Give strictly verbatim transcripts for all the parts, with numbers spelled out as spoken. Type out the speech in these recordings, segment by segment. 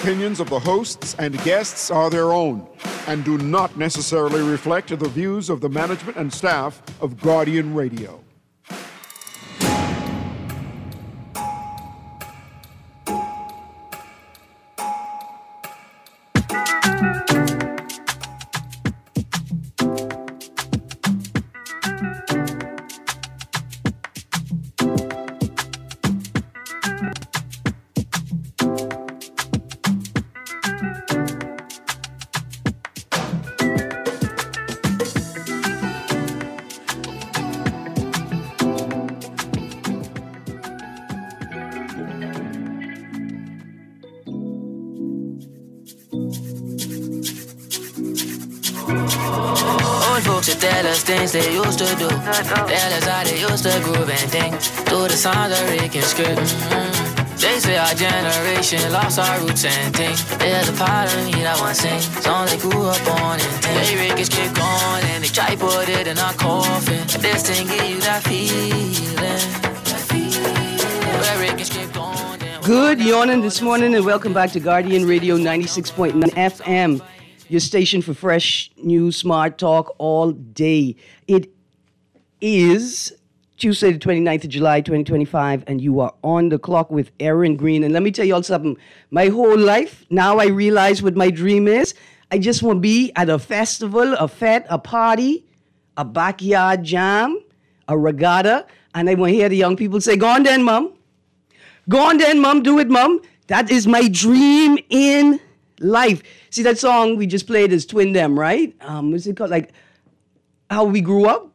opinions of the hosts and guests are their own and do not necessarily reflect the views of the management and staff of Guardian Radio. Things they used to do. Tell us how they used to groove and things. Through the sounds of Rick and Script. Mm-hmm. They say our generation lost our roots and things. There's a part of me that wants sing. Song they grew up on and things. They Rick and Script going and they try put it in our coffin. This thing give you that feeling. That feeling. Where Rick and Script going. Good morning this morning and welcome back to Guardian Radio ninety-six point nine F M. Your station for fresh news, smart talk all day. It is Tuesday, the twenty-ninth of July, twenty twenty-five, and you are on the clock with Aaron Green. And let me tell you all something. My whole life, now I realize what my dream is. I just want to be at a festival, a fete, a party, a backyard jam, a regatta, and I want to hear the young people say, "Go on then, Mom. Go on then, Mom. Do it, Mom." That is my dream in life. See, that song we just played is Twin Them, right? Um, what's it called? Like, How We Grew Up?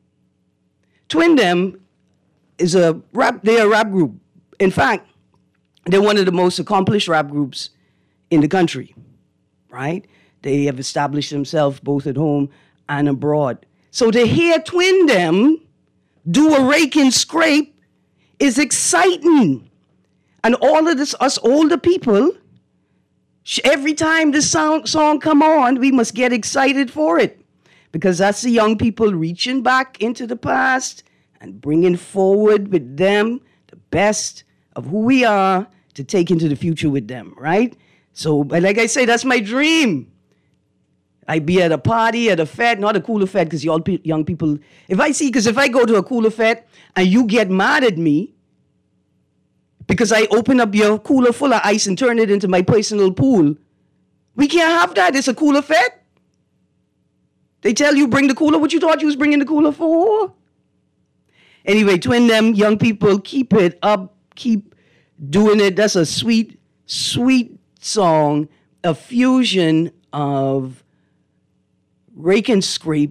Twin Them is a rap, they're a rap group. In fact, they're one of the most accomplished rap groups in the country, right? They have established themselves both at home and abroad. So to hear Twin Them do a rake and scrape is exciting. And all of this, us older people, every time this song, song come on, we must get excited for it because that's the young people reaching back into the past and bringing forward with them the best of who we are to take into the future with them, right? So, but like I say, that's my dream. I be at a party, at a fete, not a cooler fete because y'all pe- young people, if I see, because if I go to a cooler fete and you get mad at me, because I open up your cooler full of ice and turn it into my personal pool. We can't have that. It's a cooler fete. They tell you bring the cooler. What you thought you was bringing the cooler for? Anyway, Twin Them, young people, keep it up. Keep doing it. That's a sweet, sweet song. A fusion of rake and scrape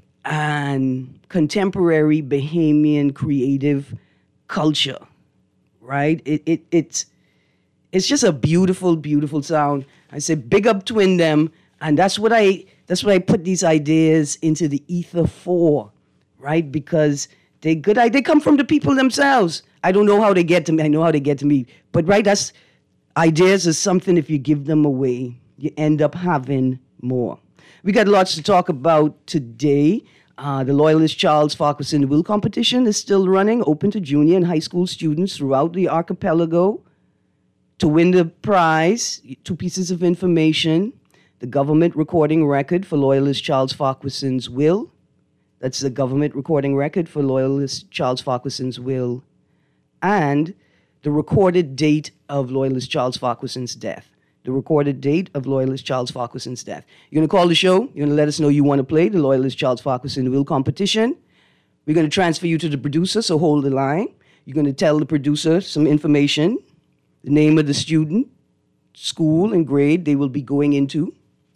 and contemporary Bahamian creative culture. Right? It it it's it's just a beautiful, beautiful sound. I say big up Twin Them, and that's what I that's what I put these ideas into the ether for, right? Because they good they come from the people themselves. I don't know how they get to me. I know how they get to me. But right, that's ideas is something if you give them away, you end up having more. We got lots to talk about today. Uh, the Loyalist Charles Farquharson Will competition is still running, open to junior and high school students throughout the archipelago. To win the prize, two pieces of information, the government recording record for Loyalist Charles Farquharson's Will. That's the government recording record for Loyalist Charles Farquharson's Will. And the recorded date of Loyalist Charles Farquharson's death. The recorded date of Loyalist Charles Farquharson's death. You're going to call the show. You're going to let us know you want to play the Loyalist Charles Farquharson Will competition. We're going to transfer you to the producer, so hold the line. You're going to tell the producer some information, the name of the student, school and grade they will be going into,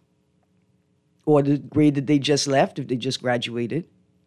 or the grade that they just left if they just graduated,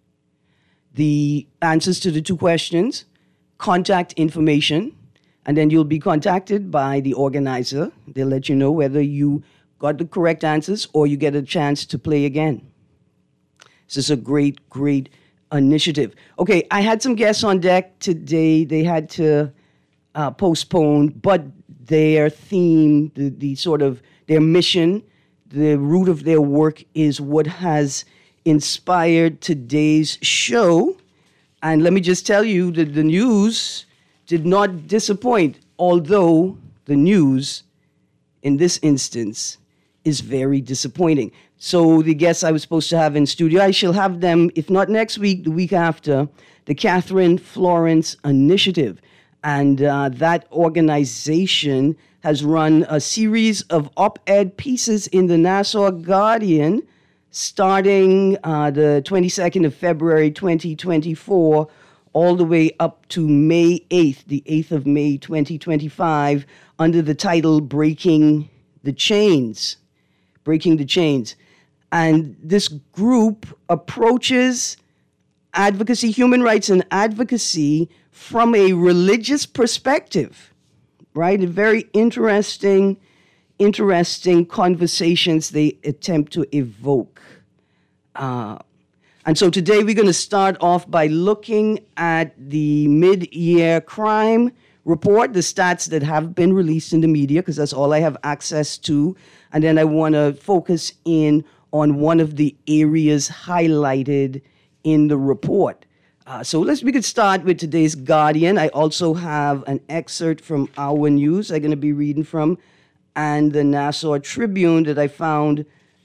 the answers to the two questions, contact information, and then you'll be contacted by the organizer. They'll let you know whether you got the correct answers or you get a chance to play again. This is a great, great initiative. Okay, I had some guests on deck today. They had to uh, postpone, but their theme, the, the sort of their mission, the root of their work is what has inspired today's show. And let me just tell you that the news did not disappoint, although the news in this instance is very disappointing. So the guests I was supposed to have in studio, I shall have them, if not next week, the week after, the Catherine Florence Initiative. And uh, that organization has run a series of op-ed pieces in the Nassau Guardian starting uh, the twenty-second of February, twenty twenty-four, all the way up to May eighth, the eighth of May, twenty twenty-five, under the title Breaking the Chains. Breaking the Chains. And this group approaches advocacy, human rights and advocacy from a religious perspective, right? A very interesting, interesting conversations they attempt to evoke. Uh, and so today we're going to start off by looking at the mid-year crime report, the stats that have been released in the media, because that's all I have access to. And then I want to focus in on one of the areas highlighted in the report. Uh, so let's we could start with today's Guardian. I also have an excerpt from Our News I'm going to be reading from, and the Nassau Tribune that I found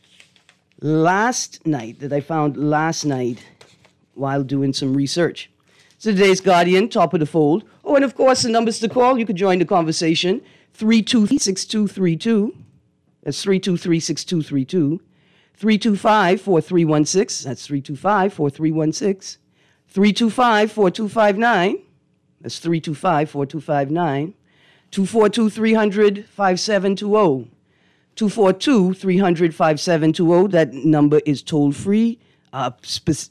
last night, that I found last night while doing some research. So today's Guardian, top of the fold. Oh, and of course, the numbers to call. You could join the conversation. three two three, six two three two. That's three two three, six two three two. three two five, four three one six. That's three two five, four three one six. three two five, four two five nine. That's three two five, four two five nine. two four two, three hundred, five seven two zero. two four two, three hundred, five seven two zero. That number is toll-free, uh, spe-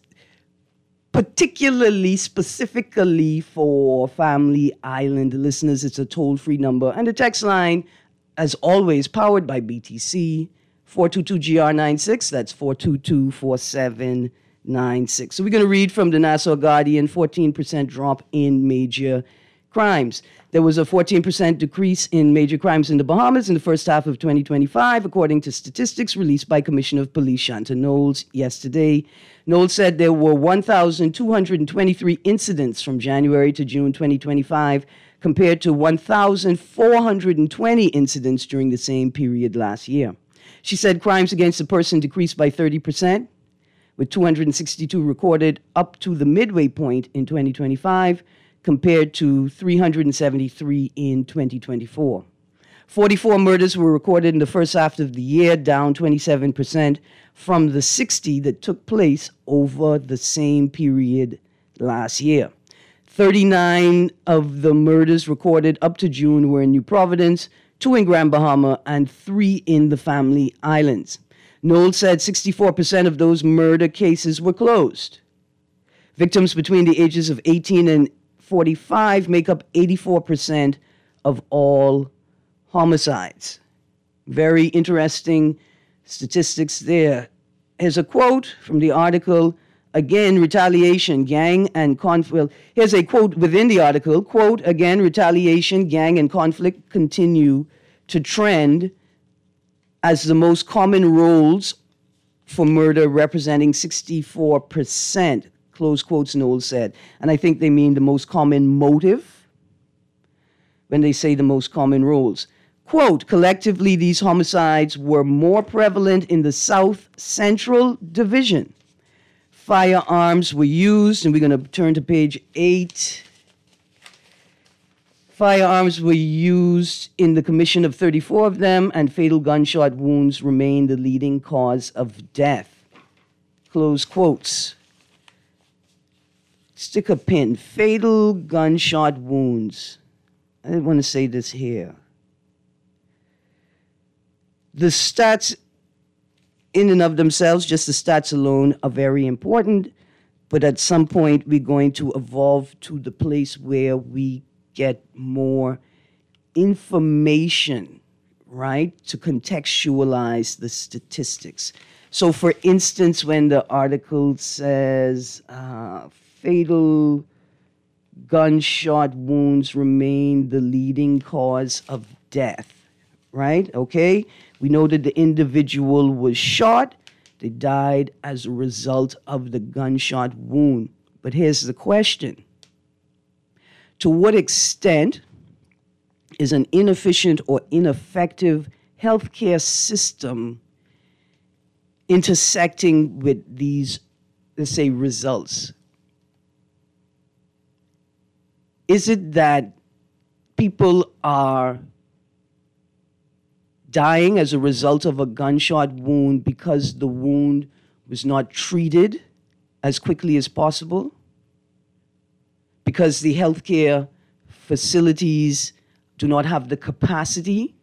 particularly, specifically for Family Island listeners. It's a toll-free number. And the text line, as always, powered by B T C, four two two G R ninety-six. That's four two two, four seven nine six. So we're going to read from the Nassau Guardian, fourteen percent drop in major crimes. There was a fourteen percent decrease in major crimes in the Bahamas in the first half of twenty twenty-five, according to statistics released by Commissioner of Police Shanta Knowles yesterday. Knowles said there were one thousand two hundred twenty-three incidents from January to June twenty twenty-five, compared to one thousand four hundred twenty incidents during the same period last year. She said crimes against a person decreased by thirty percent, with two hundred sixty-two recorded up to the midway point in twenty twenty-five, compared to three hundred seventy-three in twenty twenty-four. forty-four murders were recorded in the first half of the year, down twenty-seven percent from the sixty that took place over the same period last year. thirty-nine of the murders recorded up to June were in New Providence, two in Grand Bahama, and three in the Family Islands. Knowles said sixty-four percent of those murder cases were closed. Victims between the ages of eighteen and forty-five make up eighty-four percent of all homicides. Very interesting statistics there. Here's a quote from the article. Again, retaliation, gang, and conflict. Well, here's a quote within the article. Quote, again, retaliation, gang, and conflict continue to trend as the most common roles for murder, representing sixty-four percent, close quotes, Knowles said. And I think they mean the most common motive when they say the most common roles. Quote, collectively, these homicides were more prevalent in the South Central Division. Firearms were used, and we're going to turn to page eight. Firearms were used in the commission of thirty-four of them, and fatal gunshot wounds remain the leading cause of death. Close quotes. Stick a pin. Fatal gunshot wounds. I didn't want to say this here. The stats in and of themselves, just the stats alone, are very important. But at some point, we're going to evolve to the place where we get more information, right, to contextualize the statistics. So, for instance, when the article says uh, fatal gunshot wounds remain the leading cause of death, right? Okay? We know that the individual was shot. They died as a result of the gunshot wound. But here's the question. To what extent is an inefficient or ineffective healthcare system intersecting with these, let's say, results? Is it that people are dying as a result of a gunshot wound because the wound was not treated as quickly as possible? Because the healthcare facilities do not have the capacity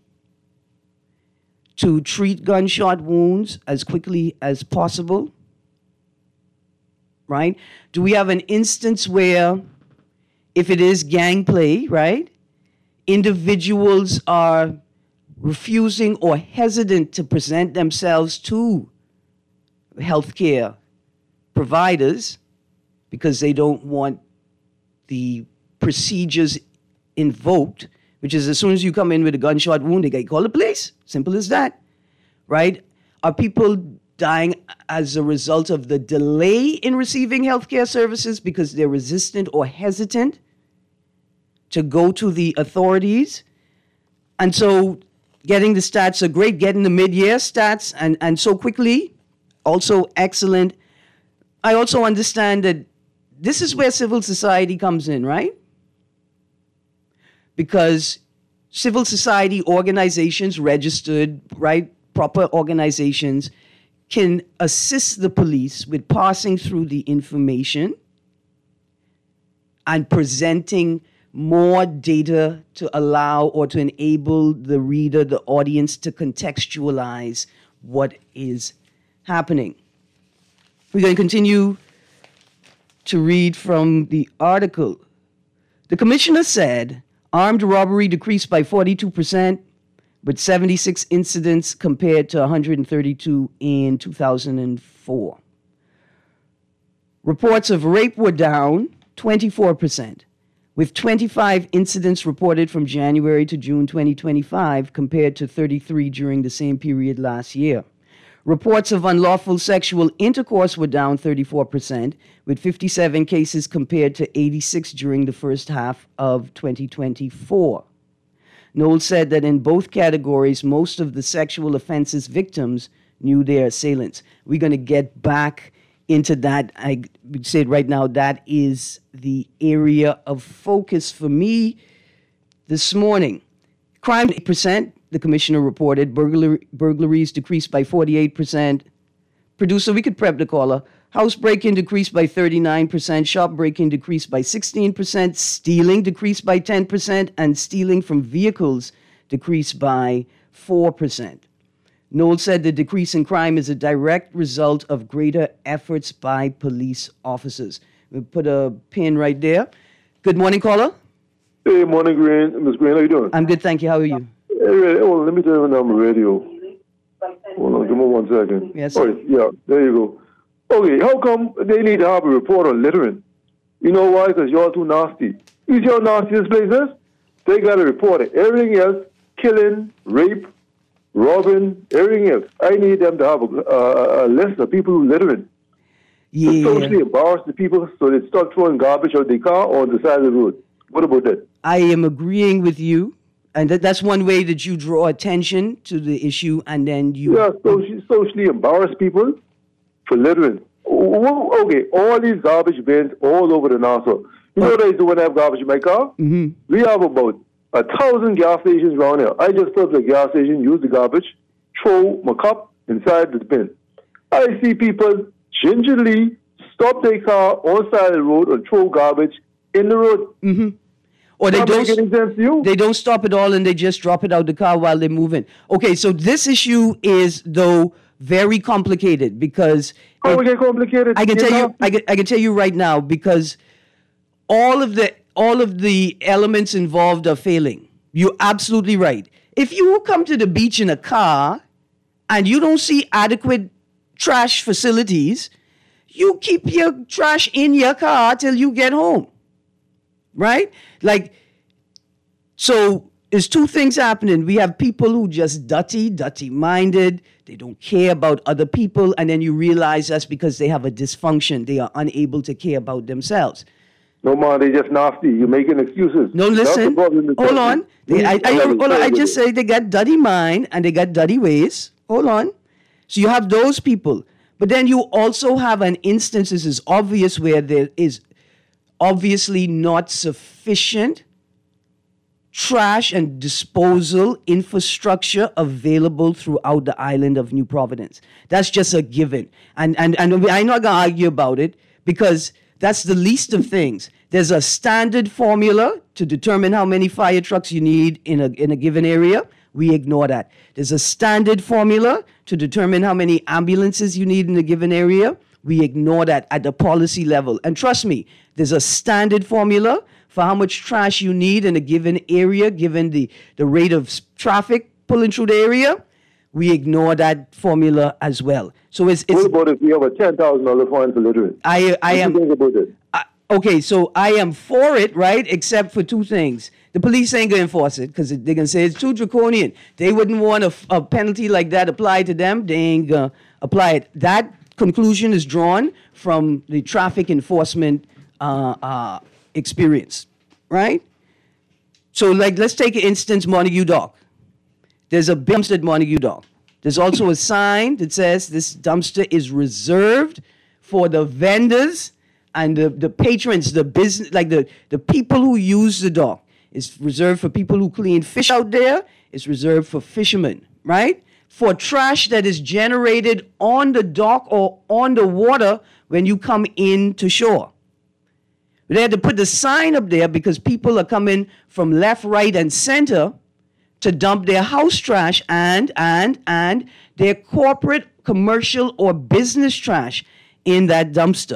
to treat gunshot wounds as quickly as possible? Right? Do we have an instance where, if it is gang play, right, individuals are refusing or hesitant to present themselves to healthcare providers because they don't want the procedures invoked, which is as soon as you come in with a gunshot wound, they get call the police. Simple as that, right? Are people dying as a result of the delay in receiving healthcare services because they're resistant or hesitant to go to the authorities? And so getting the stats are great, getting the mid-year stats and, and so quickly, also excellent. I also understand that this is where civil society comes in, right? Because civil society organizations, registered, right, proper organizations, can assist the police with passing through the information and presenting more data to allow or to enable the reader, the audience, to contextualize what is happening. We're going to continue to read from the article. The commissioner said armed robbery decreased by forty-two percent, with seventy-six incidents compared to one hundred thirty-two in two thousand four. Reports of rape were down twenty-four percent, with twenty-five incidents reported from January to June twenty twenty-five compared to thirty-three during the same period last year. Reports of unlawful sexual intercourse were down thirty-four percent, with fifty-seven cases compared to eighty-six during the first half of twenty twenty-four. Knowles said that in both categories, most of the sexual offenses victims knew their assailants. We're going to get back into that. I said right now that is the area of focus for me this morning. Crime, eight percent. The commissioner reported. Burglary, burglaries decreased by forty-eight percent. Producer, we could prep the caller. House break-in decreased by thirty-nine percent. Shop break-in decreased by sixteen percent. Stealing decreased by ten percent. And stealing from vehicles decreased by four percent. Knowles said the decrease in crime is a direct result of greater efforts by police officers. We'll put a pin right there. Good morning, caller. Hey, morning, Green. Miss Green, how you doing? I'm good, thank you. How are you? Hey, oh, let me turn it on the radio. Hold on, give me one second. Yes. Oh, yeah, there you go. Okay, how come they need to have a report on littering? You know why? Because y'all too nasty. You see how nasty this place is? They got to report it. Everything else, killing, rape, robbing, everything else. I need them to have a, a, a list of people who littering. Yeah. To socially embarrass the people so they start throwing garbage out their car or on the side of the road. What about that? I am agreeing with you. And that, that's one way that you draw attention to the issue, and then you... Yeah, socially, socially embarrass people for littering. Okay, all these garbage bins all over the Nassau. You know what I do when I have garbage in my car? Mm-hmm. We have about a thousand gas stations around here. I just put up the gas station, use the garbage, throw my cup inside the bin. I see people gingerly stop their car on the side of the road and throw garbage in the road. Mm-hmm. Or they don't, sense to you? they don't stop at all and they just drop it out the car while they're moving. Okay, so this issue is, though, very complicated because... How it, get complicated? I can tell you, I can, I can tell you right now, because all of the all of the elements involved are failing. You're absolutely right. If you come to the beach in a car and you don't see adequate trash facilities, you keep your trash in your car till you get home. Right? Like, so there's two things happening. We have people who just dirty, dirty-minded. They don't care about other people. And then you realize that's because they have a dysfunction. They are unable to care about themselves. No, man, they just nasty. You're making excuses. No, listen. Hold on. They, I, I, hold on. I just say they got dirty mind and they got dirty ways. Hold on. So you have those people. But then you also have an instance, this is obvious, where there is obviously not sufficient trash and disposal infrastructure available throughout the island of New Providence. That's just a given. And, and, and I'm not going to argue about it because that's the least of things. There's a standard formula to determine how many fire trucks you need in a, in a given area. We ignore that. There's a standard formula to determine how many ambulances you need in a given area. We ignore that at the policy level. And trust me, there's a standard formula for how much trash you need in a given area, given the, the rate of traffic pulling through the area. We ignore that formula as well. So it's... it's what about if you have a ten thousand dollars fine for littering? I, I am... What do you think about it? I, okay, so I am for it, right, except for two things. The police ain't going to enforce it because they're going to say it's too draconian. They wouldn't want a, a penalty like that applied to them. They ain't going to apply it. That conclusion is drawn from the traffic enforcement uh, uh, experience, right? So, like, let's take an instance, Montague Dock. There's a dumpster at Montague Dock. There's also a sign that says this dumpster is reserved for the vendors and the, the patrons, the business, like the, the people who use the dock. It's reserved for people who clean fish out there. It's reserved for fishermen, right? For trash that is generated on the dock or on the water when you come in to shore. They had to put the sign up there because people are coming from left, right, and center to dump their house trash and, and, and their corporate, commercial, or business trash in that dumpster,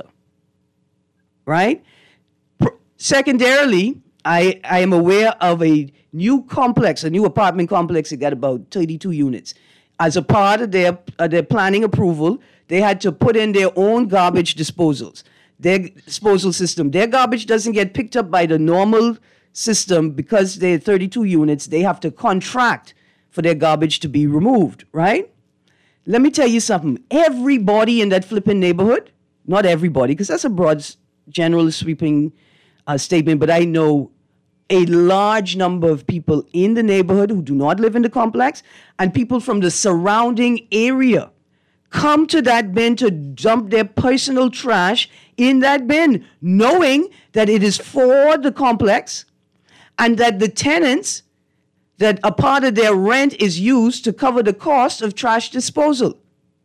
right? Secondarily, I, I am aware of a new complex, a new apartment complex that got about thirty-two units. As a part of their, uh, their planning approval, they had to put in their own garbage disposals, their disposal system. Their garbage doesn't get picked up by the normal system because they're thirty-two units. They have to contract for their garbage to be removed, right? Let me tell you something. Everybody in that flipping neighborhood, not everybody, because that's a broad, general sweeping uh, statement, but I know a large number of people in the neighborhood who do not live in the complex and people from the surrounding area come to that bin to dump their personal trash in that bin, knowing that it is for the complex and that the tenants, that a part of their rent is used to cover the cost of trash disposal.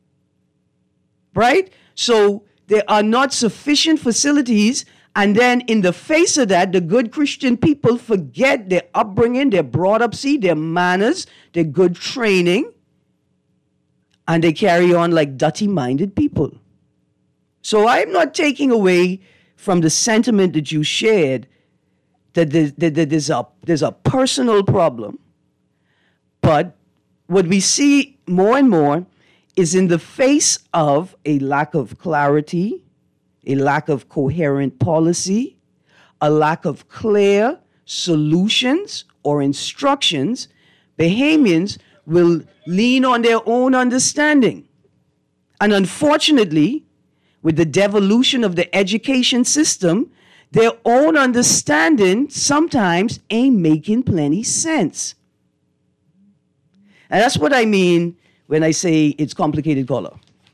Right? So there are not sufficient facilities. And then in the face of that, the good Christian people forget their upbringing, their brought up, see, their manners, their good training, and they carry on like dirty-minded people. So I'm not taking away from the sentiment that you shared that there's, that there's, a, there's a personal problem. But what we see more and more is in the face of a lack of clarity, a lack of coherent policy, a lack of clear solutions or instructions, Bahamians will lean on their own understanding. And unfortunately, with the devolution of the education system, their own understanding sometimes ain't making plenty sense. And that's what I mean when I say it's complicated color.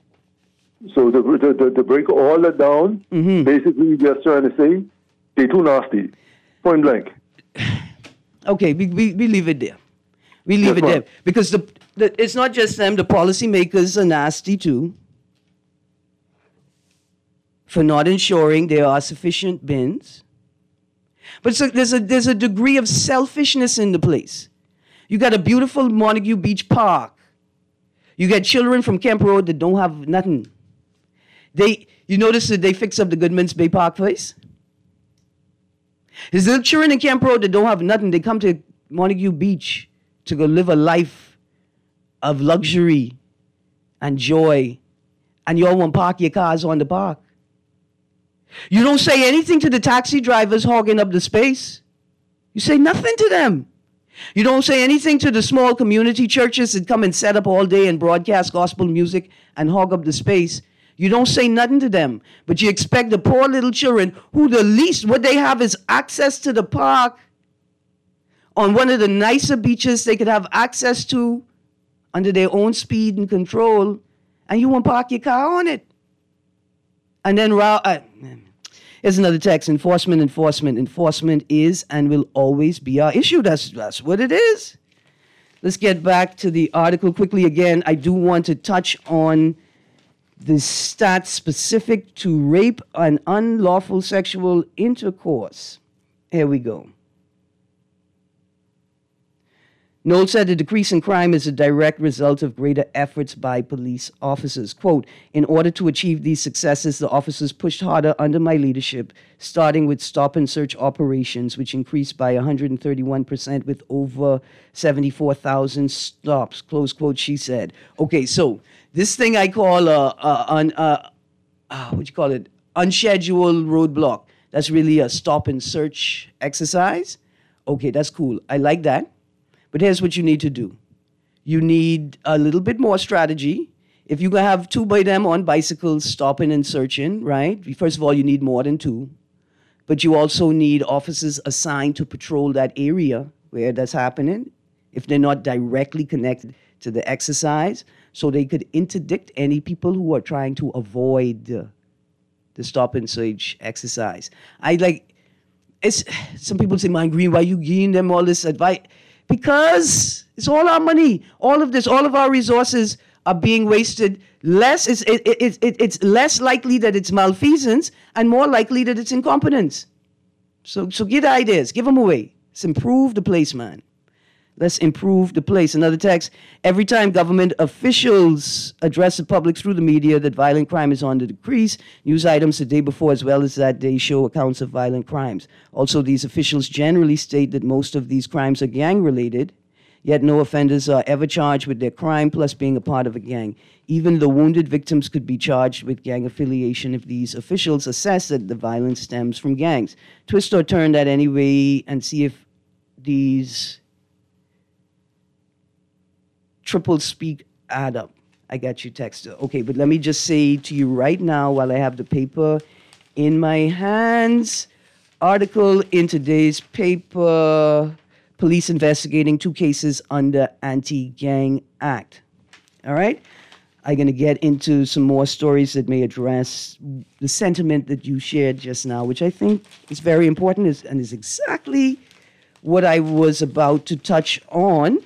So to, to, to break all that down, mm-hmm. basically you're just trying to say they're too nasty, point blank. Okay, we, we, we leave it there. We leave yes, it ma'am. there. Because the, the it's not just them, the policymakers are nasty too for not ensuring there are sufficient bins. But so there's, a, there's a degree of selfishness in the place. You got a beautiful Montague Beach Park. You got children from Kemp Road that don't have nothing. They, you notice that they fix up the Goodman's Bay Park place? There's little children in Kemp Road that don't have nothing. They come to Montague Beach to go live a life of luxury and joy. And you all want to park your cars on the park. You don't say anything to the taxi drivers hogging up the space. You say nothing to them. You don't say anything to the small community churches that come and set up all day and broadcast gospel music and hog up the space. You don't say nothing to them, but you expect the poor little children who the least, what they have is access to the park on one of the nicer beaches they could have access to under their own speed and control, and you won't park your car on it. And then, uh, here's another text, enforcement, enforcement. Enforcement is and will always be our issue. That's, that's what it is. Let's get back to the article quickly again. I do want to touch on the stats specific to rape and unlawful sexual intercourse. Here we go. Knowles said the decrease in crime is a direct result of greater efforts by police officers. Quote, in order to achieve these successes, the officers pushed harder under my leadership, starting with stop and search operations, which increased by one hundred thirty-one percent with over seventy-four thousand stops, close quote, she said. Okay, so this thing I call a, a, an, a, uh, what you call it, unscheduled roadblock. That's really a stop and search exercise. Okay, that's cool. I like that. But here's what you need to do. You need a little bit more strategy. If you're going to have two by them on bicycles stopping and searching, right? First of all, you need more than two. But you also need officers assigned to patrol that area where that's happening, if they're not directly connected to the exercise, so they could interdict any people who are trying to avoid uh, the stop and search exercise. I like, it's, some people say, man, Green, why you giving them all this advice? Because it's all our money. All of this, all of our resources are being wasted. Less, it's, it, it, it, it's less likely that it's malfeasance and more likely that it's incompetence. So, so get ideas. Give them away. Let's improve the place, man. Let's improve the place. Another text, every time government officials address the public through the media that violent crime is on the decrease, news items the day before as well as that day show accounts of violent crimes. Also, these officials generally state that most of these crimes are gang-related, yet no offenders are ever charged with their crime plus being a part of a gang. Even the wounded victims could be charged with gang affiliation if these officials assess that the violence stems from gangs. Twist or turn that anyway and see if these triple speak add up. I got you, Texter. Okay, but let me just say to you right now, while I have the paper in my hands, article in today's paper, police investigating two cases under Anti-Gang Act. All right? I'm going to get into some more stories that may address the sentiment that you shared just now, which I think is very important and is exactly what I was about to touch on.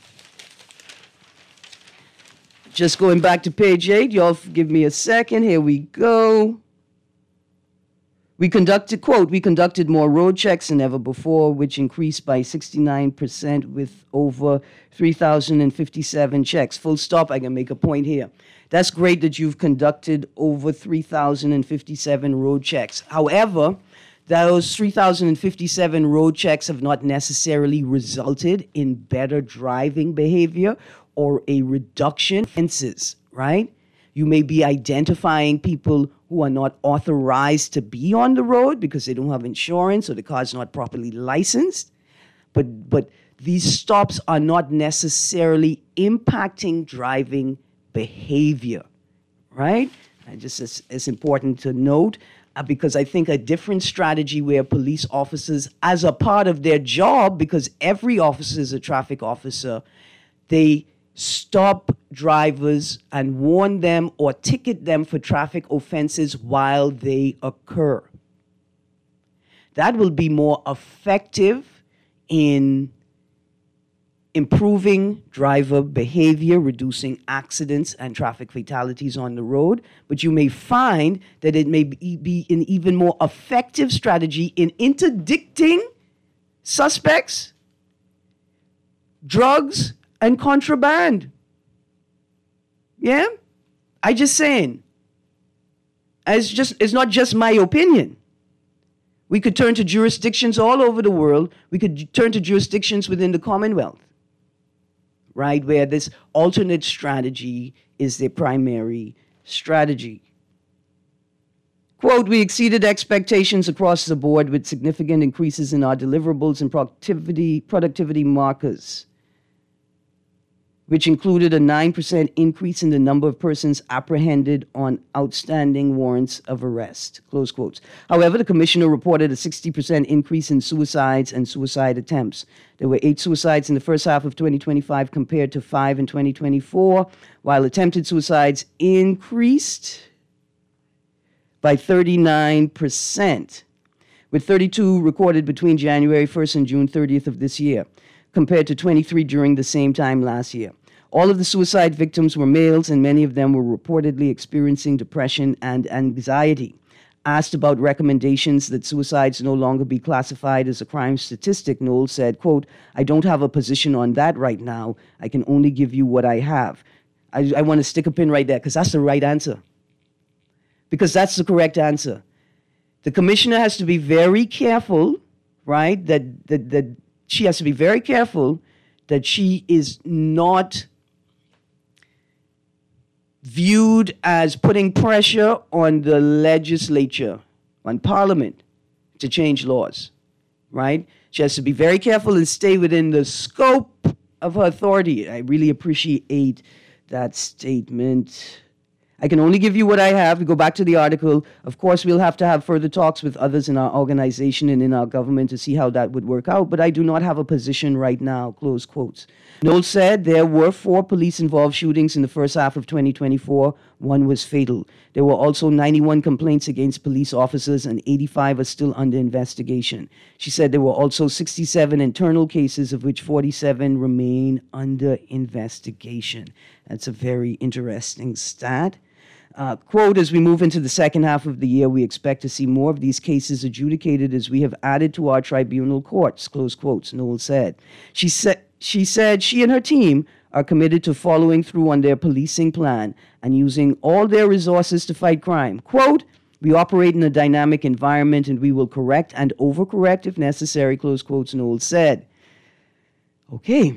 Just going back to page eight, y'all give me a second. Here we go. We conducted, quote, we conducted more road checks than ever before, which increased by sixty-nine percent with over three thousand fifty-seven checks. Full stop, I can make a point here. That's great that you've conducted over three thousand fifty-seven road checks. However, those three thousand fifty-seven road checks have not necessarily resulted in better driving behavior or a reduction in offenses, right? You may be identifying people who are not authorized to be on the road because they don't have insurance or the car's not properly licensed. But, but these stops are not necessarily impacting driving behavior, right? And just as, as important to note, uh, because I think a different strategy where police officers, as a part of their job, because every officer is a traffic officer, they stop drivers and warn them or ticket them for traffic offenses while they occur. That will be more effective in improving driver behavior, reducing accidents and traffic fatalities on the road. But you may find that it may be an even more effective strategy in interdicting suspects, drugs, and contraband. Yeah? I just saying. It's just it's not just my opinion. We could turn to jurisdictions all over the world. We could turn to jurisdictions within the Commonwealth, right, where this alternate strategy is their primary strategy. Quote, we exceeded expectations across the board with significant increases in our deliverables and productivity, productivity markers. which included a nine percent increase in the number of persons apprehended on outstanding warrants of arrest, close quotes. However, the commissioner reported a sixty percent increase in suicides and suicide attempts. There were eight suicides in the first half of twenty twenty-five compared to five in twenty twenty-four, while attempted suicides increased by thirty-nine percent, with thirty-two recorded between January first and June thirtieth of this year, compared to twenty-three during the same time last year. All of the suicide victims were males, and many of them were reportedly experiencing depression and anxiety. Asked about recommendations that suicides no longer be classified as a crime statistic, Knowles said, quote, "I don't have a position on that right now. I can only give you what I have." I, I want to stick a pin right there because that's the right answer. Because that's the correct answer. The commissioner has to be very careful, right, that, that, that she has to be very careful that she is not viewed as putting pressure on the legislature, on Parliament, to change laws, right? She has to be very careful and stay within the scope of her authority. I really appreciate that statement. I can only give you what I have. We go back to the article. Of course, we'll have to have further talks with others in our organization and in our government to see how that would work out, but I do not have a position right now, close quotes. Knowles said there were four police-involved shootings in the first half of twenty twenty-four. One was fatal. There were also ninety-one complaints against police officers, and eighty-five are still under investigation. She said there were also sixty-seven internal cases, of which forty-seven remain under investigation. That's a very interesting stat. Uh, quote, "As we move into the second half of the year, we expect to see more of these cases adjudicated as we have added to our tribunal courts," close quotes, Knowles said. She said she said she and her team are committed to following through on their policing plan and using all their resources to fight crime. Quote, "We operate in a dynamic environment and we will correct and overcorrect if necessary," close quotes, Knowles said. Okay.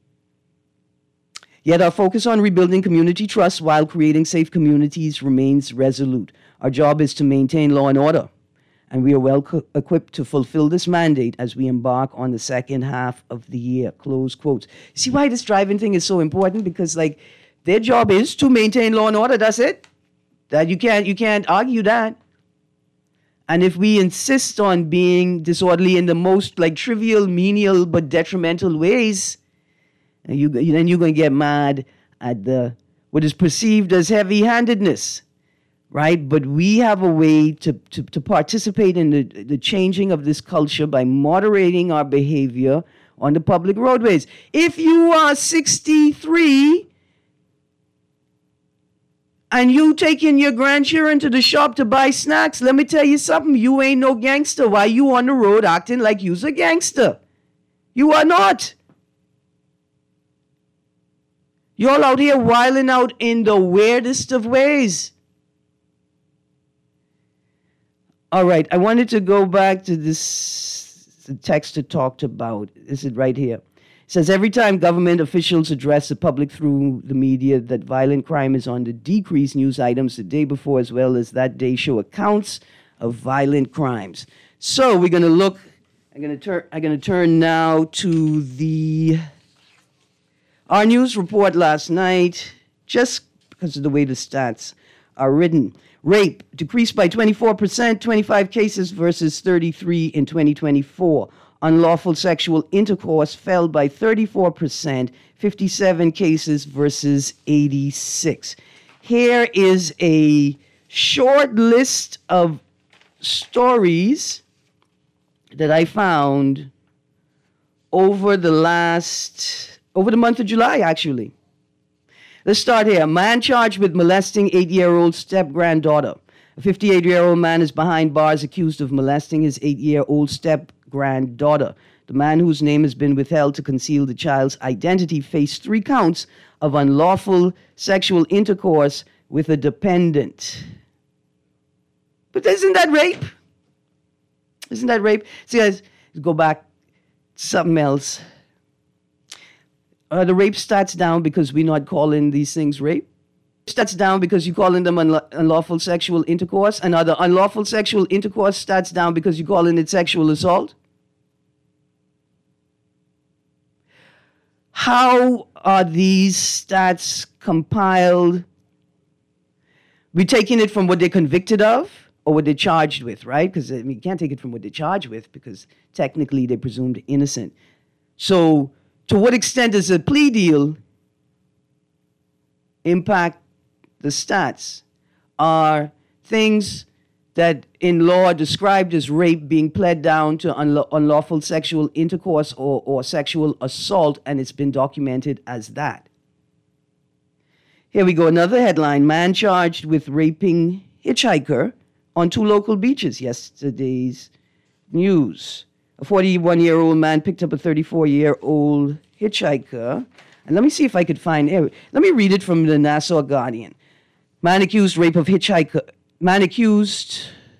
Yet our focus on rebuilding community trust while creating safe communities remains resolute. Our job is to maintain law and order, and we are well co- equipped to fulfill this mandate as we embark on the second half of the year, close quotes. See why this driving thing is so important? Because, like, their job is to maintain law and order, that's it. That you can't, you can't argue that. And if we insist on being disorderly in the most, like, trivial, menial, but detrimental ways, You, then you're going to get mad at the what is perceived as heavy-handedness, right? But we have a way to, to, to participate in the, the changing of this culture by moderating our behavior on the public roadways. If you are sixty-three and you taking your grandchildren to the shop to buy snacks, let me tell you something. You ain't no gangster. Why you on the road acting like you's a gangster? You are not. Y'all out here wilding out in the weirdest of ways. All right, I wanted to go back to this the text it talked about. Is it right here? It says, every time government officials address the public through the media that violent crime is on the decrease, news items the day before as well as that day show accounts of violent crimes. So we're going to look, I'm going to turn, I'm going to turn now to the... Our news report last night, just because of the way the stats are written. Rape decreased by twenty-four percent, twenty-five cases versus thirty-three in twenty twenty-four. Unlawful sexual intercourse fell by thirty-four percent, fifty-seven cases versus eighty-six. Here is a short list of stories that I found over the last... Over the month of July, actually. Let's start here. A man charged with molesting eight-year-old step-granddaughter. A fifty-eight-year-old man is behind bars accused of molesting his eight-year-old step-granddaughter. The man, whose name has been withheld to conceal the child's identity, faced three counts of unlawful sexual intercourse with a dependent. But isn't that rape? Isn't that rape? See, let's go back to something else. Uh, the rape stats down because we're not calling these things rape. Stats down because you're calling them unla- unlawful sexual intercourse. And are the unlawful sexual intercourse stats down because you're calling it sexual assault? How are these stats compiled? We're taking it from what they're convicted of or what they're charged with, right? Because I mean, you can't take it from what they're charged with because technically they're presumed innocent. So to what extent does a plea deal impact the stats? Are things that in law are described as rape being pled down to unla- unlawful sexual intercourse or, or sexual assault, and it's been documented as that. Here we go, another headline. Man charged with raping hitchhiker on two local beaches. Yesterday's news. A forty-one-year-old man picked up a thirty-four-year-old hitchhiker. And let me see if I could find it. Let me read it from the Nassau Guardian. Man accused rape of hitchhiker. Man accused,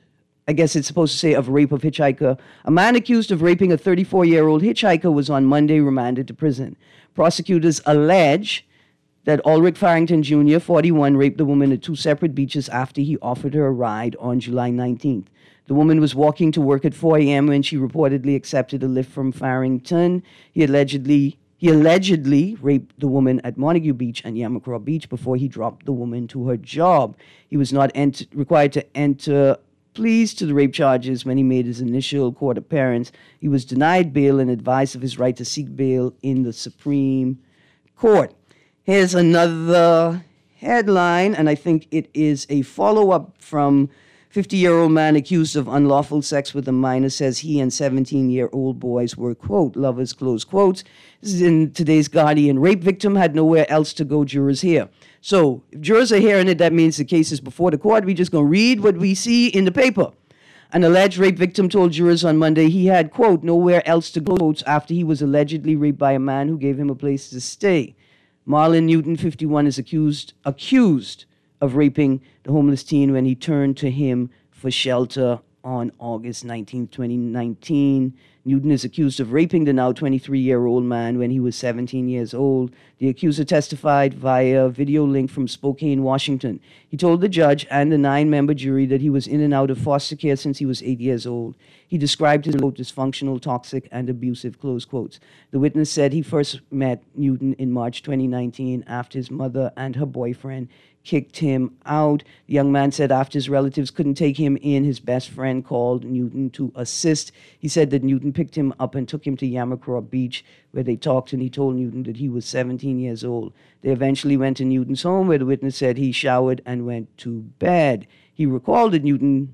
I guess it's supposed to say of rape of hitchhiker. A man accused of raping a thirty-four-year-old hitchhiker was on Monday remanded to prison. Prosecutors allege that Ulrich Farrington Junior, forty-one, raped the woman at two separate beaches after he offered her a ride on July nineteenth. The woman was walking to work at four a.m. when she reportedly accepted a lift from Farrington. He allegedly he allegedly raped the woman at Montague Beach and Yamacraw Beach before he dropped the woman to her job. He was not ent- required to enter pleas to the rape charges when he made his initial court appearance. He was denied bail and advised of his right to seek bail in the Supreme Court. Here's another headline, and I think it is a follow-up from fifty-year-old man accused of unlawful sex with a minor says he and seventeen-year-old boys were, quote, lovers, close quotes. This is in today's Guardian. Rape victim had nowhere else to go, jurors here. So if jurors are hearing it, that means the case is before the court. We're just going to read what we see in the paper. An alleged rape victim told jurors on Monday he had, quote, nowhere else to go, quotes, after he was allegedly raped by a man who gave him a place to stay. Marlon Newton, fifty-one, is accused accused of raping the homeless teen when he turned to him for shelter on August nineteenth, twenty nineteen. Newton is accused of raping the now twenty-three-year-old man when he was seventeen years old. The accuser testified via video link from Spokane, Washington. He told the judge and the nine-member jury that he was in and out of foster care since he was eight years old. He described his, quote, dysfunctional, toxic, and abusive, close quotes. The witness said he first met Newton in March twenty nineteen after his mother and her boyfriend kicked him out. The young man said after his relatives couldn't take him in, his best friend called Newton to assist. He said that Newton picked him up and took him to Yamacraw Beach, where they talked, and he told Newton that he was seventeen years old. They eventually went to Newton's home, where the witness said he showered and went to bed. He recalled that Newton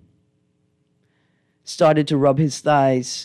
started to rub his thighs,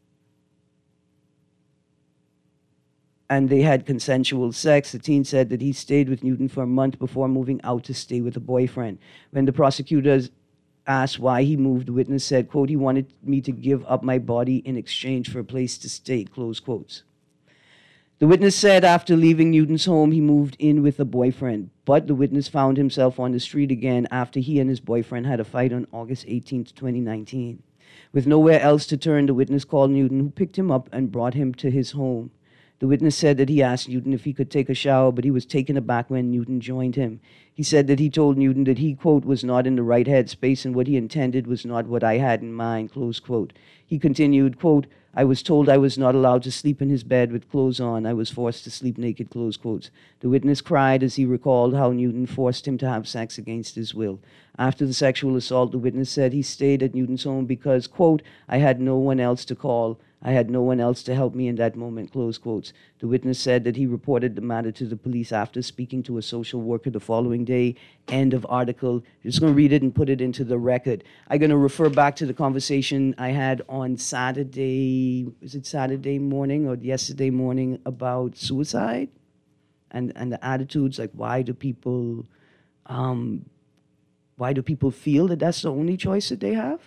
and they had consensual sex. The teen said that he stayed with Newton for a month before moving out to stay with a boyfriend. When the prosecutors asked why he moved, the witness said, quote, he wanted me to give up my body in exchange for a place to stay, close quotes. The witness said after leaving Newton's home, he moved in with a boyfriend, but the witness found himself on the street again after he and his boyfriend had a fight on August eighteenth, twenty nineteen. With nowhere else to turn, the witness called Newton, who picked him up and brought him to his home. The witness said that he asked Newton if he could take a shower, but he was taken aback when Newton joined him. He said that he told Newton that he, quote, was not in the right headspace and what he intended was not what I had in mind, close quote. He continued, quote, I was told I was not allowed to sleep in his bed with clothes on. I was forced to sleep naked, close quotes. The witness cried as he recalled how Newton forced him to have sex against his will. After the sexual assault, the witness said he stayed at Newton's home because, quote, I had no one else to call. I had no one else to help me in that moment, close quotes. The witness said that he reported the matter to the police after speaking to a social worker the following day. End of article. I'm just going to read it and put it into the record. I'm going to refer back to the conversation I had on Saturday, is it Saturday morning or yesterday morning about suicide and, and the attitudes, like why do people, um, why do people feel that that's the only choice that they have?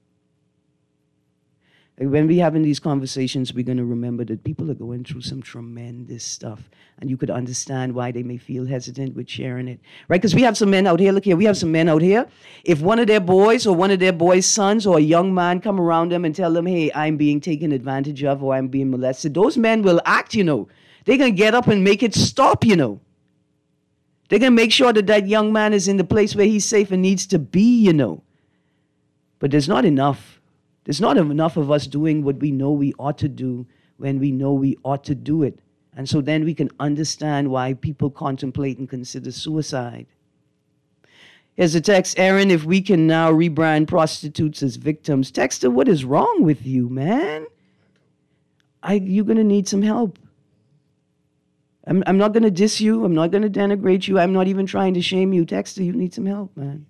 When we're having these conversations, we're going to remember that people are going through some tremendous stuff, and you could understand why they may feel hesitant with sharing it, right? Because we have some men out here, look here, we have some men out here. If one of their boys or one of their boys' sons or a young man come around them and tell them, hey, I'm being taken advantage of or I'm being molested, those men will act, you know. They're going to get up and make it stop, you know. They're going to make sure that that young man is in the place where he's safe and needs to be, you know. But there's not enough. There's not enough of us doing what we know we ought to do when we know we ought to do it. And so then we can understand why people contemplate and consider suicide. Here's a text, Aaron, if we can now rebrand prostitutes as victims. Texter, what is wrong with you, man? I, you're going to need some help. I'm, I'm not going to diss you. I'm not going to denigrate you. I'm not even trying to shame you. Texter, you need some help, man.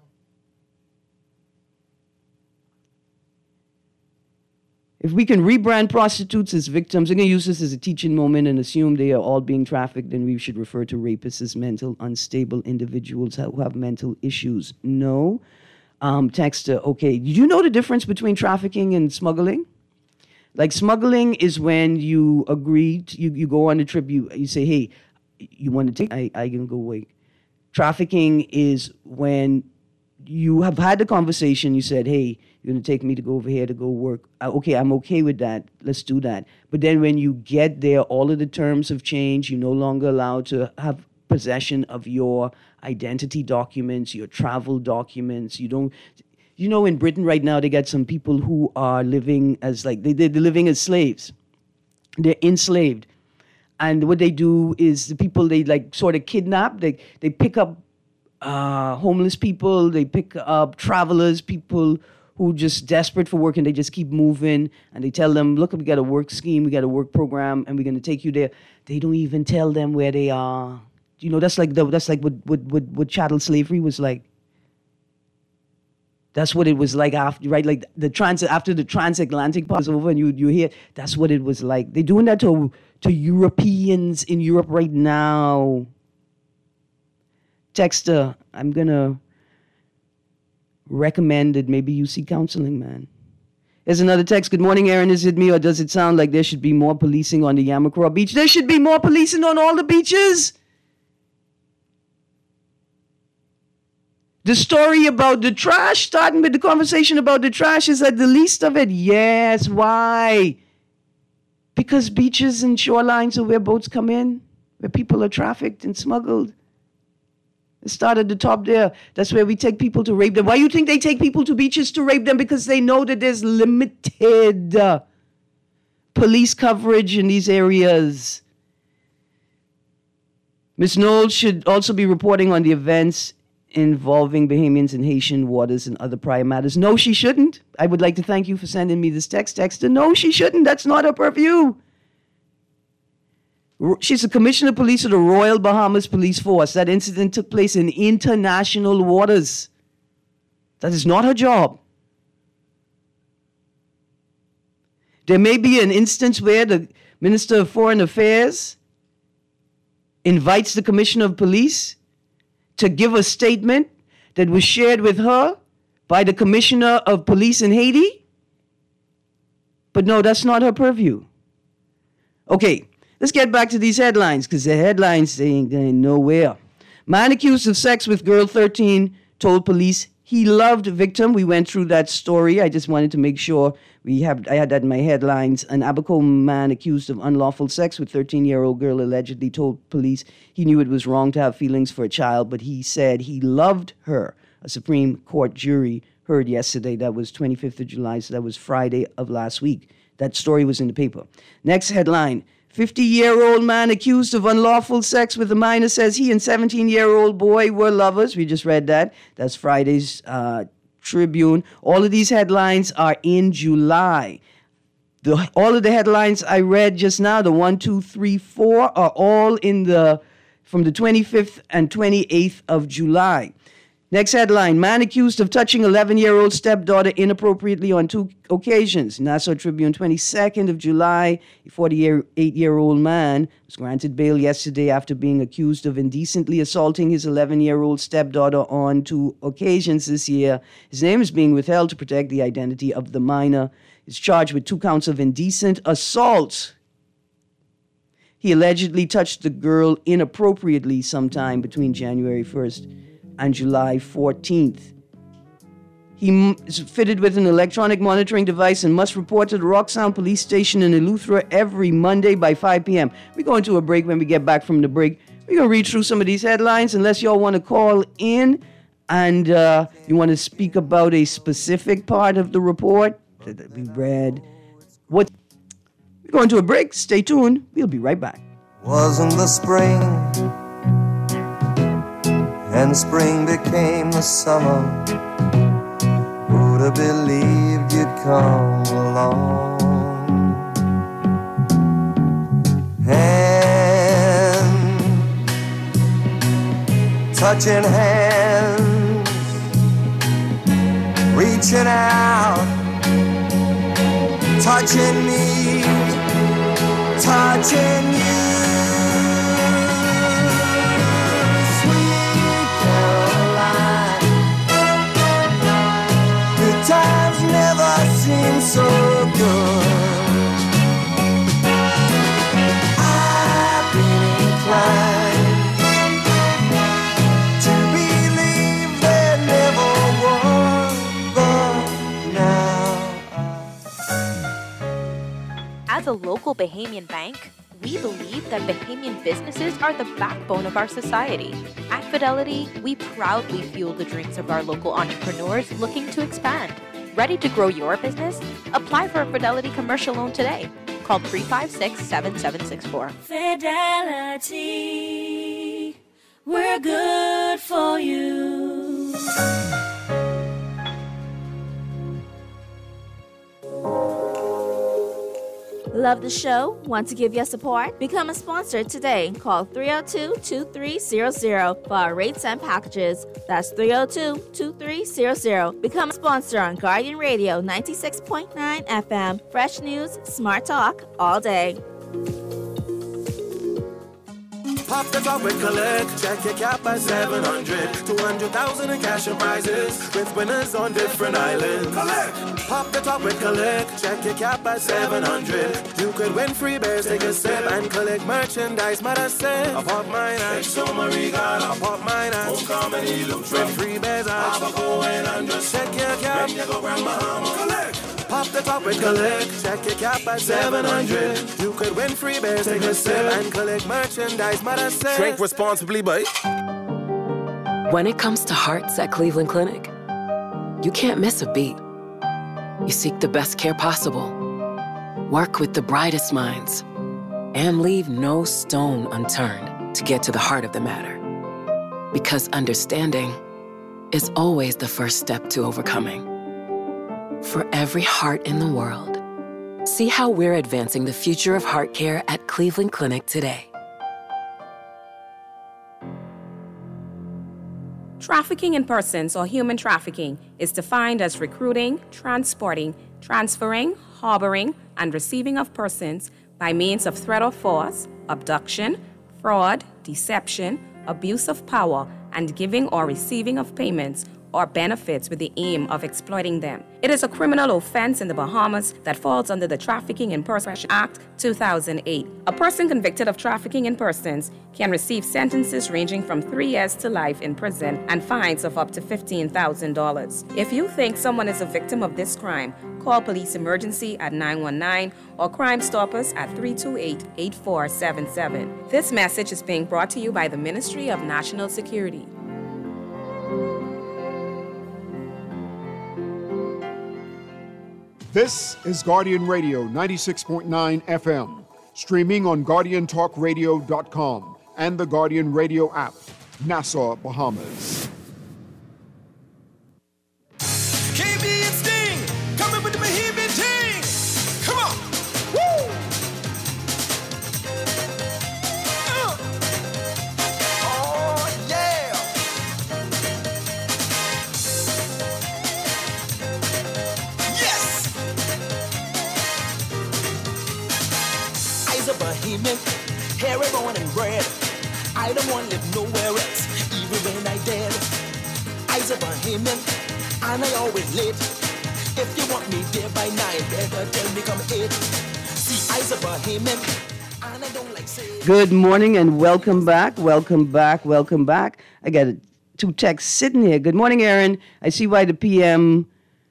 If we can rebrand prostitutes as victims, I'm going to use this as a teaching moment and assume they are all being trafficked, then we should refer to rapists as mental unstable individuals who have mental issues. No. Um, texter, okay. Do you know the difference between trafficking and smuggling? Like smuggling is when you agree, to, you, you go on a trip, you, you say, hey, you want to take, I, I can go away. Trafficking is when you have had the conversation, you said, hey, you're going to take me to go over here to go work. Uh, okay, I'm okay with that. Let's do that. But then when you get there, all of the terms have changed. You're no longer allowed to have possession of your identity documents, your travel documents. You don't, you know, in Britain right now, they got some people who are living as like, they, they're living as slaves. They're enslaved. And what they do is the people they like sort of kidnap, they, they pick up uh, homeless people, they pick up travelers, people who just desperate for work and they just keep moving, and they tell them, look, we got a work scheme, we got a work program, and we're going to take you there. They don't even tell them where they are. You know, that's like the, that's like what, what, what, what chattel slavery was like. That's what it was like after, right? Like the trans after the transatlantic part was over, and you you hear that's what it was like. They're doing that to to Europeans in Europe right now. Texter, I'm gonna recommend that maybe you see counseling, man. There's another text. Good morning, Aaron. Is it me, or does it sound like there should be more policing on the Yamacraw beach? There should be more policing on all the beaches. The story about the trash, starting with the conversation about the trash, is at the least of it. Yes, why? Because beaches and shorelines are where boats come in, where people are trafficked and smuggled. It started at the top there. That's where we take people to rape them. Why do you think they take people to beaches to rape them? Because they know that there's limited uh, police coverage in these areas. Miz Knowles should also be reporting on the events involving Bahamians in Haitian waters and other prior matters. No, she shouldn't. I would like to thank you for sending me this text, Texter. No, she shouldn't. That's not her purview. She's a commissioner of police of the Royal Bahamas Police Force. That incident took place in international waters. That is not her job. There may be an instance where the Minister of Foreign Affairs invites the Commissioner of Police to give a statement that was shared with her by the Commissioner of Police in Haiti. But no, that's not her purview. Okay. Let's get back to these headlines, because the headlines, they ain't going nowhere. Man accused of sex with girl thirteen told police he loved victim. We went through that story. I just wanted to make sure we have. I had that in my headlines. An Abaco man accused of unlawful sex with thirteen-year-old girl allegedly told police he knew it was wrong to have feelings for a child, but he said he loved her. A Supreme Court jury heard yesterday. That was twenty-fifth of July, so that was Friday of last week. That story was in the paper. Next headline. fifty-year-old man accused of unlawful sex with a minor says he and seventeen-year-old boy were lovers. We just read that. That's Friday's uh, Tribune. All of these headlines are in July. The, all of the headlines I read just now, the one, two, three, four, are all in the from the twenty-fifth and twenty-eighth of July. Next headline, man accused of touching eleven-year-old stepdaughter inappropriately on two occasions. Nassau Tribune, twenty-second of July, a forty-eight-year-old man was granted bail yesterday after being accused of indecently assaulting his eleven-year-old stepdaughter on two occasions this year. His name is being withheld to protect the identity of the minor. He's charged with two counts of indecent assault. He allegedly touched the girl inappropriately sometime between January first and July fourteenth. He is fitted with an electronic monitoring device and must report to the Rock Sound Police Station in Eleuthera every Monday by five p.m. We're going to a break. When we get back from the break, we're going to read through some of these headlines, unless y'all want to call in and uh, you want to speak about a specific part of the report that we read. What? We're going to a break. Stay tuned. We'll be right back. Wasn't the spring, and spring became the summer. Who'd have believed you'd come along? Hand, touching hands, reaching out, touching me, touching you. Sweet Caroline, good times never seem so good. I've been inclined to believe there never was, but now As a local Bahamian bank, we believe that Bahamian businesses are the backbone of our society. At Fidelity, we proudly fuel the dreams of our local entrepreneurs looking to expand. Ready to grow your business? Apply for a Fidelity commercial loan today. Call three five six, seven seven six four. Fidelity, we're good for you. Love the show? Want to give your support? Become a sponsor today. Call three oh two, two three zero zero for our rates and packages. That's three oh two, two three zero zero. Become a sponsor on Guardian Radio ninety-six point nine F M. Fresh news, smart talk, all day. Pop the top with collect, check your cap by seven hundred. two hundred thousand in cash and prizes, with winners on different islands. Collect! Pop the top with collect, check your cap by seven hundred. You could win free bears, take a sip, and collect merchandise, matter say. I pop mine and show Marigana. I pop mine and home comedy look with free bears and I'll go in and just check your cap. When you go Grand Bahama, collect! Pop the top with collect, check your cap at seven hundred. You could win free bears, take a sip, and collect merchandise, matter say. Drink responsibly, boy. When it comes to hearts at Cleveland Clinic, you can't miss a beat. You seek the best care possible, work with the brightest minds, and leave no stone unturned to get to the heart of the matter. Because understanding is always the first step to overcoming. For every heart in the world, see how we're advancing the future of heart care at Cleveland Clinic today. Trafficking in persons or human trafficking is defined as recruiting, transporting, transferring, harboring, and receiving of persons by means of threat or force, abduction, fraud, deception, abuse of power, and giving or receiving of payments or benefits with the aim of exploiting them. It is a criminal offense in the Bahamas that falls under the Trafficking in Persons Act two thousand eight. A person convicted of trafficking in persons can receive sentences ranging from three years to life in prison and fines of up to fifteen thousand dollars. If you think someone is a victim of this crime, call Police Emergency at nine one nine or Crime Stoppers at three two eight, eight four seven seven. This message is being brought to you by the Ministry of National Security. This is Guardian Radio ninety-six point nine F M, streaming on guardian talk radio dot com and the Guardian Radio app, Nassau, Bahamas. K B and Sting, coming with the Bahamian ting. Come on, woo! Uh. Oh yeah! Yes! I's a Bahamian, hairy born and bred. I don't want to live nowhere else, even when I dead. I's a Bahamian, and I always late. If you want me there by nine, better tell me come eight. See, I's a Bahamian, and I don't like say. Good morning and welcome back, welcome back, welcome back. I got two texts sitting here. Good morning, Aaron. I see why the P M...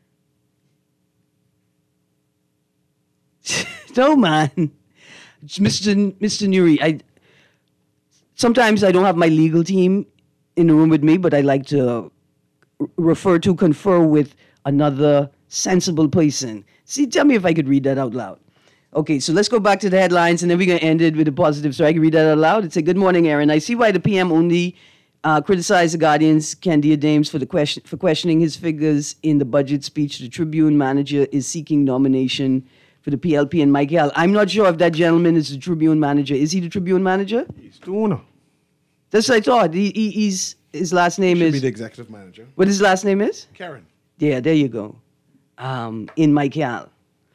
No, man. It's Mister N- Mister Nuri, I... Sometimes I don't have my legal team in the room with me, but I like to r- refer to, confer with another sensible person. See, tell me if I could read that out loud. Okay, so let's go back to the headlines, and then we're going to end it with a positive. So I can read that out loud. It said, good morning, Aaron. I see why the P M only uh, criticized the Guardian's Candia Dames for, the question, for questioning his figures in the budget speech. The Tribune manager is seeking nomination for the P L P and Michael. I'm not sure if that gentleman is the Tribune manager. Is he the Tribune manager? He's the owner. That's what I thought. He, he, he's, his last name Should is... be the executive manager. What his last name is? Karen. Yeah, there you go. Um, in Michael.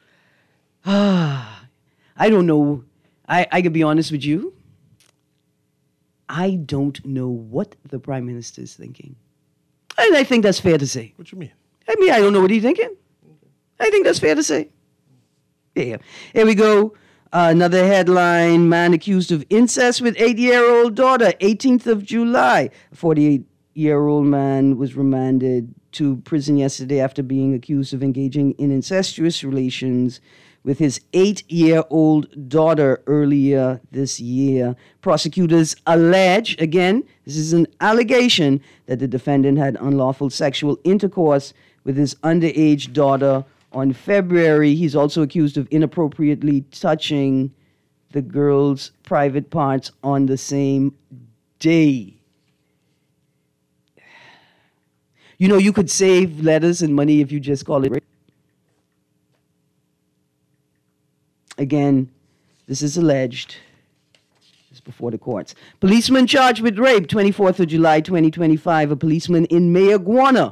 Ah, I don't know. I, I can be honest with you. I don't know what the Prime Minister is thinking. And I think that's fair to say. What you mean? I mean, I don't know what he's thinking. I think that's fair to say. Yeah. Here we go. Uh, another headline, man accused of incest with eight-year-old daughter, eighteenth of July. A forty-eight-year-old man was remanded to prison yesterday after being accused of engaging in incestuous relations with his eight-year-old daughter earlier this year. Prosecutors allege, again, this is an allegation, that the defendant had unlawful sexual intercourse with his underage daughter on February. He's also accused of inappropriately touching the girl's private parts on the same day. You know, you could save letters and money if you just call it rape. Again, this is alleged. This is before the courts. Policeman charged with rape, twenty-fourth of July, twenty twenty-five. A policeman in Mayaguana.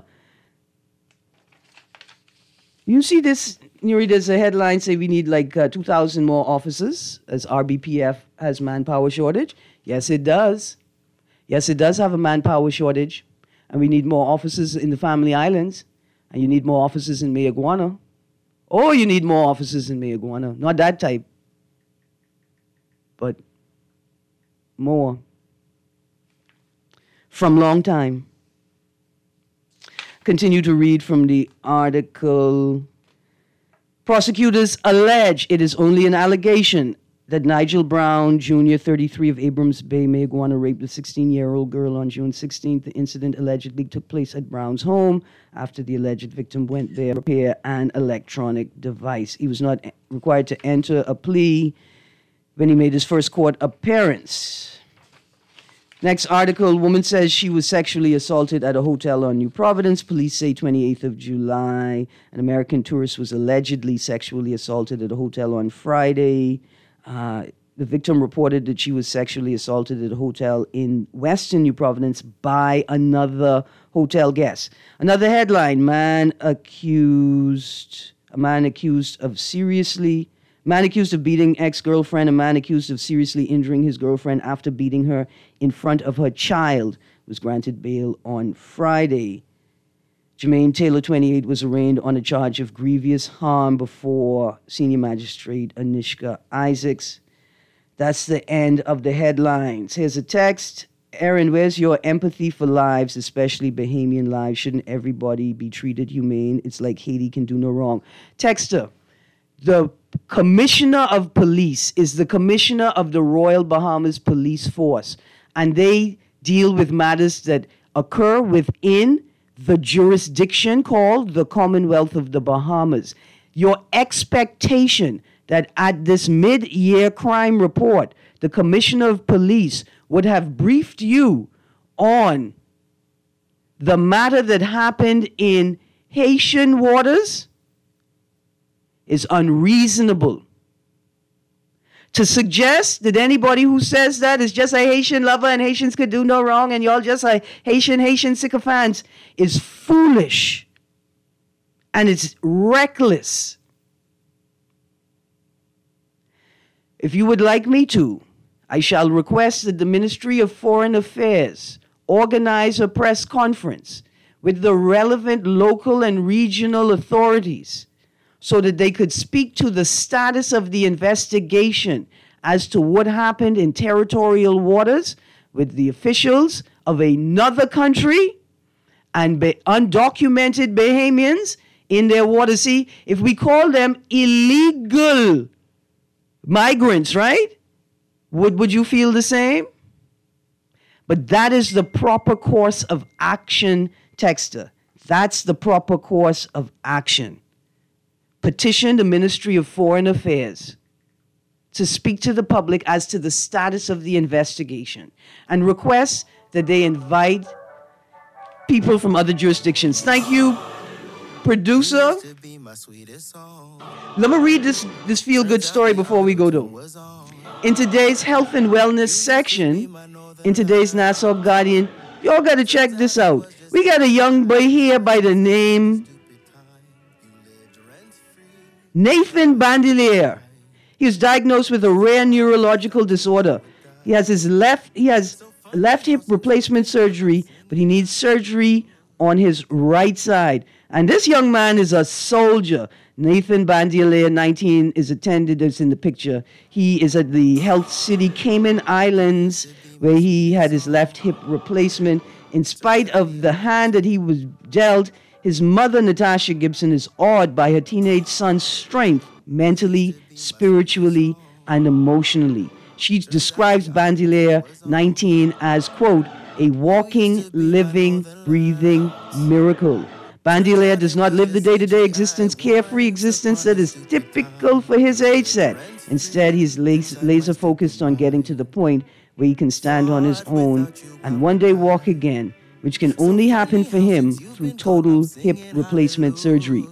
You see this, Nuri, there's a headline say we need like uh, two thousand more officers as R B P F has manpower shortage. Yes, it does. Yes, it does have a manpower shortage. And we need more officers in the Family Islands. And you need more officers in Mayaguana. Or you need more officers in Mayaguana. Not that type. But more. From long time. Continue to read from the article. Prosecutors allege it is only an allegation that Nigel Brown, Junior, thirty-three, of Abrams Bay, Mayaguana, raped a sixteen-year-old girl on June sixteenth. The incident allegedly took place at Brown's home after the alleged victim went there to repair an electronic device. He was not required to enter a plea when he made his first court appearance. Next article, woman says she was sexually assaulted at a hotel on New Providence. Police say twenty-eighth of July, an American tourist was allegedly sexually assaulted at a hotel on Friday. Uh, the victim reported that she was sexually assaulted at a hotel in Western New Providence by another hotel guest. Another headline, man accused, a man accused of seriously, man accused of beating ex-girlfriend, a man accused of seriously injuring his girlfriend after beating her in front of her child was granted bail on Friday. Jermaine Taylor, twenty-eight, was arraigned on a charge of grievous harm before Senior Magistrate Anishka Isaacs. That's the end of the headlines. Here's a text. Aaron, where's your empathy for lives, especially Bahamian lives? Shouldn't everybody be treated humane? It's like Haiti can do no wrong. Texter, the Commissioner of Police is the Commissioner of the Royal Bahamas Police Force, and they deal with matters that occur within the jurisdiction called the Commonwealth of the Bahamas. Your expectation that at this mid-year crime report, the Commissioner of Police would have briefed you on the matter that happened in Haitian waters is unreasonable. To suggest that anybody who says that is just a Haitian lover and Haitians could do no wrong and y'all just a Haitian, Haitian sycophants is foolish. And it's reckless. If you would like me to, I shall request that the Ministry of Foreign Affairs organize a press conference with the relevant local and regional authorities so that they could speak to the status of the investigation as to what happened in territorial waters with the officials of another country and be undocumented Bahamians in their waters. See, if we call them illegal migrants, right? Would, would you feel the same? But that is the proper course of action, Texter. That's the proper course of action. Petition the Ministry of Foreign Affairs to speak to the public as to the status of the investigation and requests that they invite people from other jurisdictions. Thank you, producer. Let me read this, this feel-good story before we go to. In today's health and wellness section, in today's Nassau Guardian, y'all got to check this out. We got a young boy here by the name Nathan Bandelier. He was diagnosed with a rare neurological disorder. He has his left, he has left hip replacement surgery, but he needs surgery on his right side. And this young man is a soldier. Nathan Bandelier, nineteen, is attended, as in the picture. He is at the Health City Cayman Islands, where he had his left hip replacement. In spite of the hand that he was dealt, his mother, Natasha Gibson, is awed by her teenage son's strength, mentally, spiritually, and emotionally. She describes Bandelier, nineteen, as, quote, a walking, living, breathing miracle. Bandelier does not live the day-to-day existence, carefree existence that is typical for his age set. Instead, he is laser-focused on getting to the point where he can stand on his own and one day walk again, which can only happen for him through total hip replacement surgery.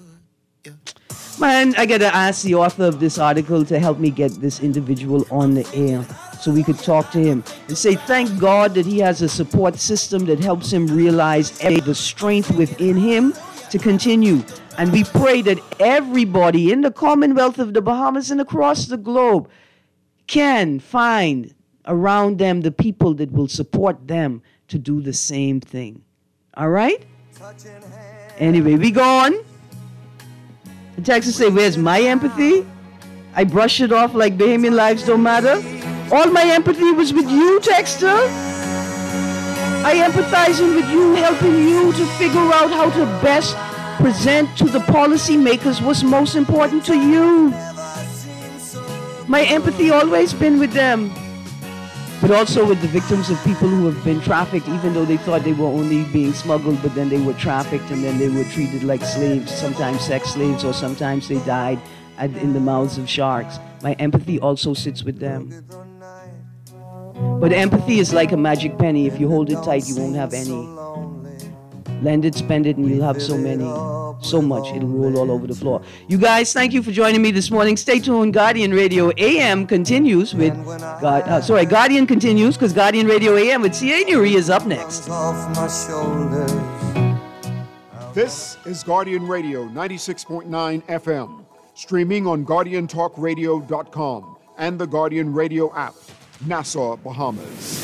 Man, I gotta ask the author of this article to help me get this individual on the air so we could talk to him and say thank God that he has a support system that helps him realize the strength within him to continue. And we pray that everybody in the Commonwealth of the Bahamas and across the globe can find around them the people that will support them to do the same thing. All right? Anyway, we go on. The Texas say, where's my empathy? I brush it off like Bahamian lives don't matter. All my empathy was with you, Texter. I empathizing with you, helping you to figure out how to best present to the policymakers what's most important to you. My empathy always been with them, but also with the victims of people who have been trafficked, even though they thought they were only being smuggled, but then they were trafficked and then they were treated like slaves, sometimes sex slaves, or sometimes they died at, in the mouths of sharks. My empathy also sits with them. But empathy is like a magic penny. If you hold it tight, you won't have any. Lend it, spend it, and you'll have so many. So much, it'll roll all over the floor. You guys, thank you for joining me this morning. Stay tuned. Guardian Radio A M continues with... God, uh, sorry, Guardian continues, because Guardian Radio A M with C A Nuri is up next. This is Guardian Radio ninety-six point nine F M, streaming on guardian talk radio dot com and the Guardian Radio app, Nassau, Bahamas.